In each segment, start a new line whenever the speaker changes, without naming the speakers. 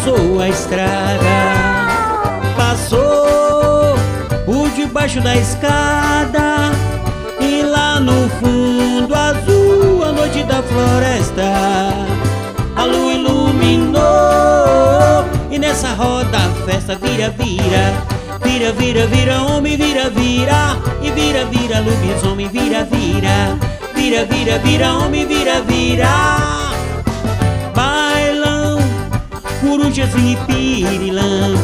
cruzou a estrada, passou por debaixo da escada, e lá no fundo azul, a noite da floresta, a lua iluminou, e nessa roda a festa vira, vira, vira, vira, vira, homem, vira, vira, e vira, vira, lobisomem, vira, vira, vira, vira, vira, homem, vira, vira. Bailam corujas e pirilampos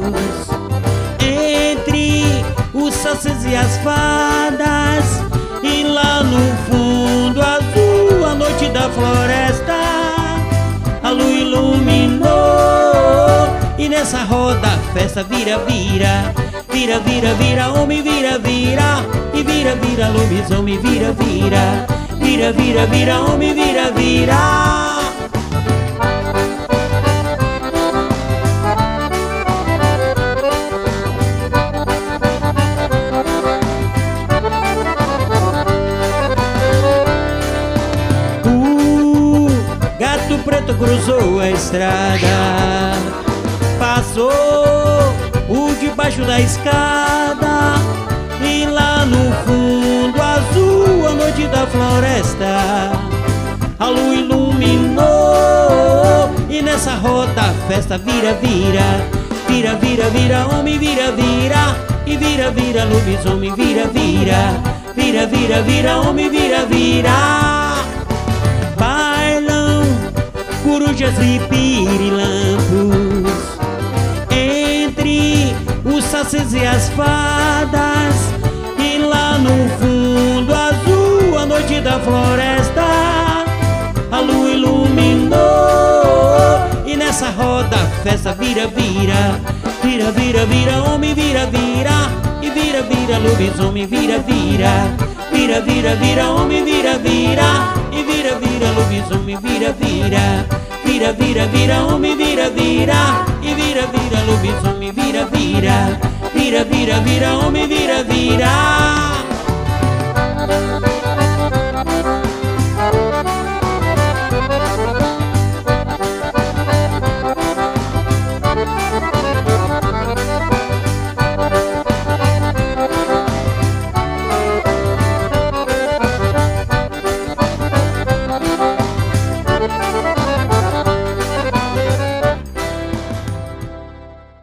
entre os sacês e as fadas, e lá no fundo azul, a noite da floresta, a lua iluminou, e nessa roda a festa vira, vira, vira, vira, vira, homem, vira, vira, e vira, vira, lobisomem, vira, vira, vira, vira, vira, homem, vira, vira. Gato preto cruzou a estrada, passou por debaixo da escada, e lá no fundo azul, a noite da floresta, a lua iluminou, e nessa roda a festa vira, vira, vira, vira, vira, homem, vira, vira, e vira, vira, lobisomem, vira, vira, vira, vira, vira, homem, vira, vira. Bailam corujas e pirilampos entre os sacês e as fadas, e lá no fundo azul, a noite da floresta, a lua iluminou, e nessa roda a festa vira, vira, vira, vira, vira, homem, vira, vira, e vira, vira, lobisomem, vira, vira, vira, vira, vira, homem, vira, vira, e vira, vira, lobisomem, vira, vira, vira, vira, vira, homem, vira, vira, e vira, vira, lobisomem, vira, vira, vira, vira, vira, homem, vira, vira.